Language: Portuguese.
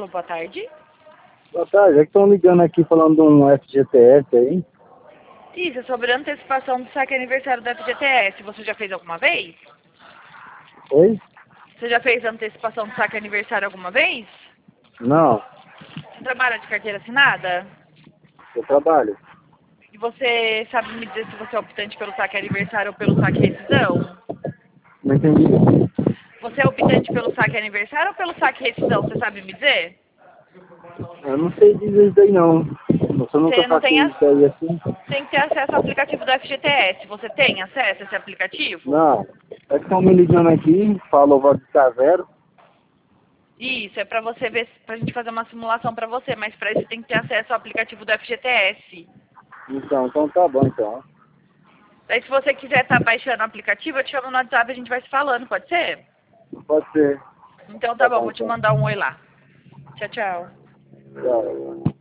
Alô, boa tarde. Boa tarde, é que estão ligando aqui falando de um FGTS aí. Isso, é sobre a antecipação do saque aniversário do FGTS. Você já fez alguma vez? Oi? Você já fez a antecipação do saque aniversário alguma vez? Não, Você trabalha de carteira assinada? eu trabalho. E você sabe me dizer se você é optante pelo saque aniversário ou pelo saque rescisão? Não entendi. Você é optante pelo saque aniversário ou pelo saque rescisão? Você sabe me dizer? Eu não sei dizer isso aí não. Você nunca Você não tem, saquei isso aí assim? tem que ter acesso ao aplicativo do FGTS. Você tem acesso a esse aplicativo? Não. É que estão me ligando aqui, falou vai ficar zero. Isso, é pra você ver, pra gente fazer uma simulação pra você, mas pra isso você tem que ter acesso ao aplicativo do FGTS. Então tá bom então. Daí se você quiser estar baixando o aplicativo, eu te chamo no WhatsApp e a gente vai se falando, pode ser? Pode ser. Então tá Tá bom, bom vou te então. mandar um oi lá. Tchau, tchau. Tchau.